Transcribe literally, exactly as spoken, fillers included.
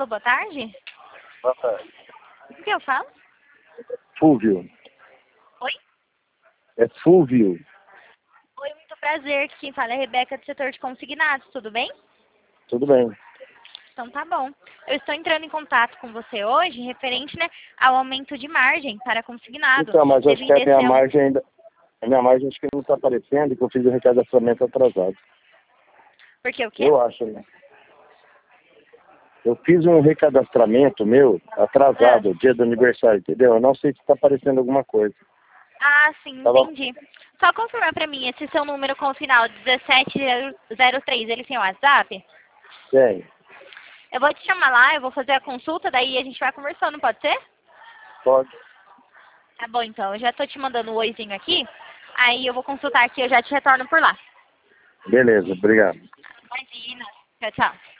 Alô, boa tarde. Boa tarde. O que eu falo? Fúvio. Oi? É Fúvio. Oi, muito prazer. Quem fala é a Rebeca do setor de consignados, tudo bem? Tudo bem. Então tá bom. Eu estou entrando em contato com você hoje referente, né, ao aumento de margem para consignado. Então, mas eu acho que a devido minha esse au- margem ainda... A minha margem acho que não está aparecendo, que eu fiz o recadastramento atrasado. Porque o quê? Eu acho, né? Eu fiz um recadastramento meu atrasado, Ah. dia do aniversário, entendeu? Eu não sei se está aparecendo alguma coisa. Ah, sim, Tá bom? entendi. Só confirmar pra mim, esse seu número com o final dezessete zero três, ele tem o WhatsApp? Tem. Eu vou te chamar lá, eu vou fazer a consulta, daí a gente vai conversando, pode ser? Pode. Tá bom, então. Eu já tô te mandando um oizinho aqui, aí eu vou consultar aqui, eu já te retorno por lá. Beleza, obrigado. Imagina. Tchau, tchau.